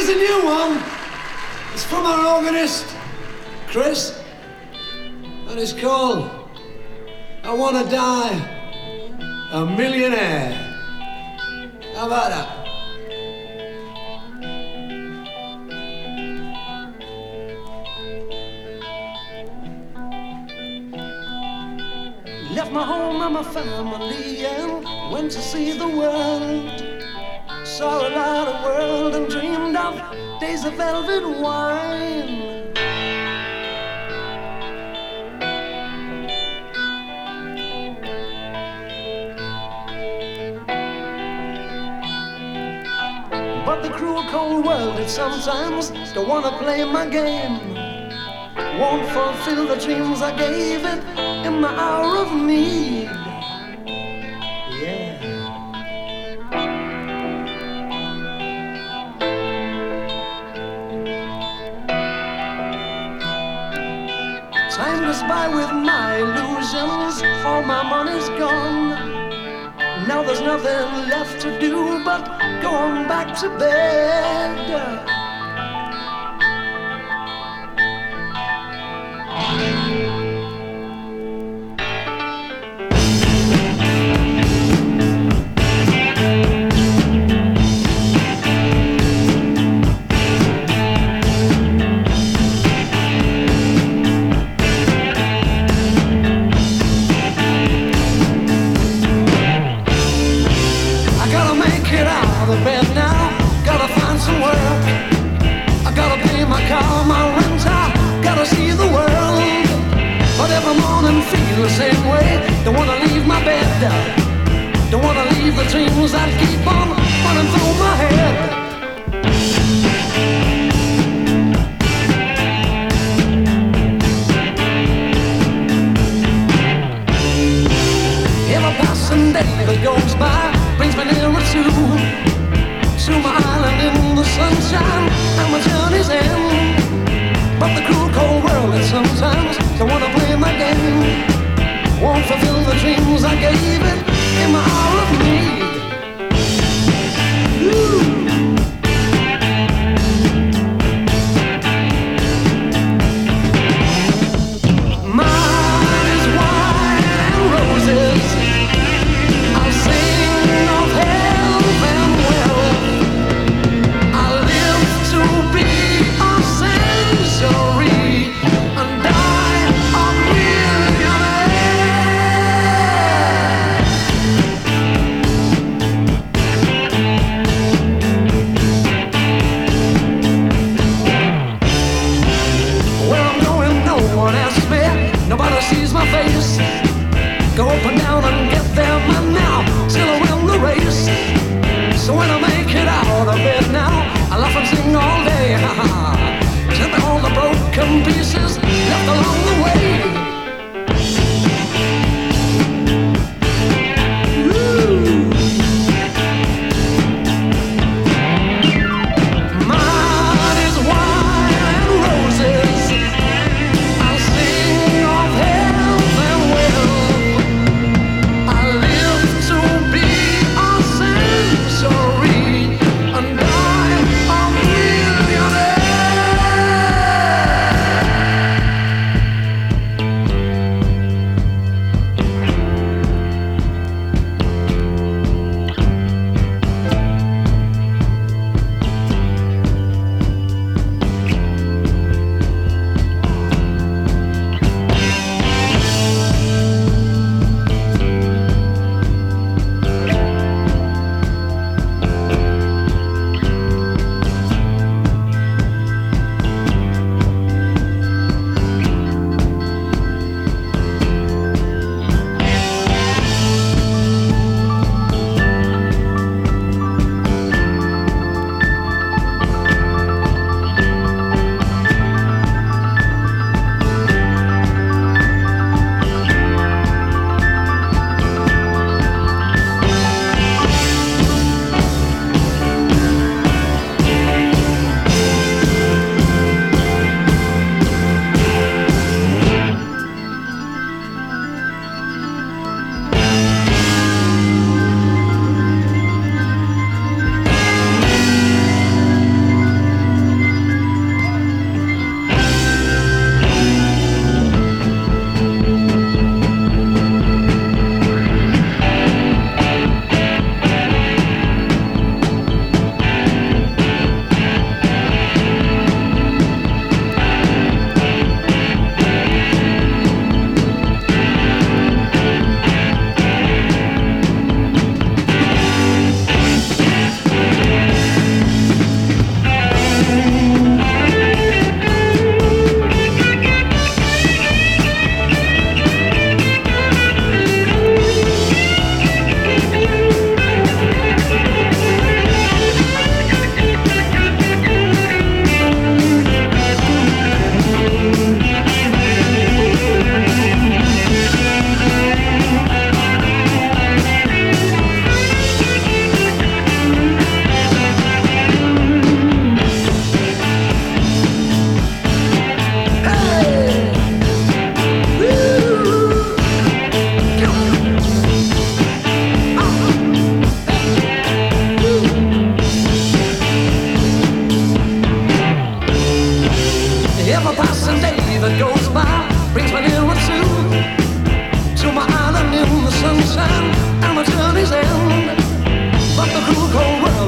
Here's a new one. It's from our organist, Chris, and it's called I Wanna Die a Millionaire. How about that? Left my home and my family and went to see the world. Saw a lot of world and dreamed of days of velvet wine. But the cruel cold world, it sometimes don't wanna play my game. Won't fulfill the dreams I gave it in my hour of need. Yeah. Time goes by with my illusions, all my money's gone. Now there's nothing left to do but go on back to bed. The same way, don't wanna leave my bed, don't wanna leave the dreams that keep on running through my head. Every passing day that goes by brings me nearer to my island in the sunshine and my journey's end. But the cruel cold world that sometimes don't wanna play my game, won't fulfill the dreams I gave it in my hour of need. Mine is wine and roses. I'll sing of health and wealth. I live to be a century and die a millionaire. Nobody sees my face. Go up and down and get there, man, now till I win the race. So when I make it out of bed now, I laugh and sing all day. Except all the broken pieces left along the way. Sorry.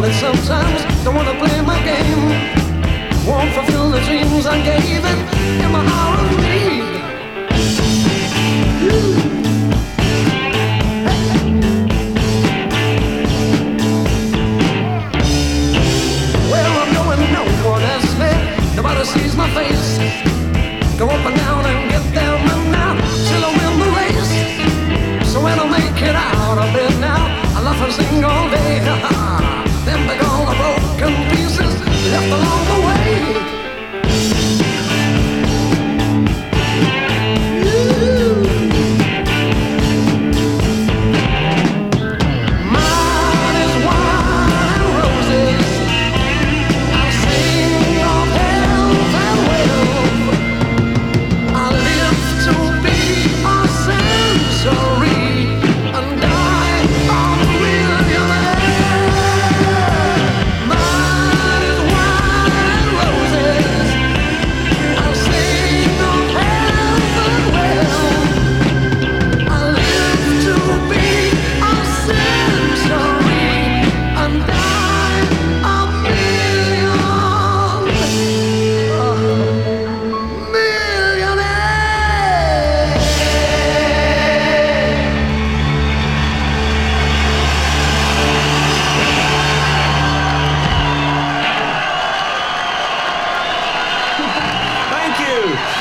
that sometimes don't wanna play my game. Won't fulfill the dreams I gave it in my hour of need. Where I'm going, no one asks me. Nobody sees my face. Go up and down and get down and now till I win the race. So when I make it out of bed now, I laugh and sing all day.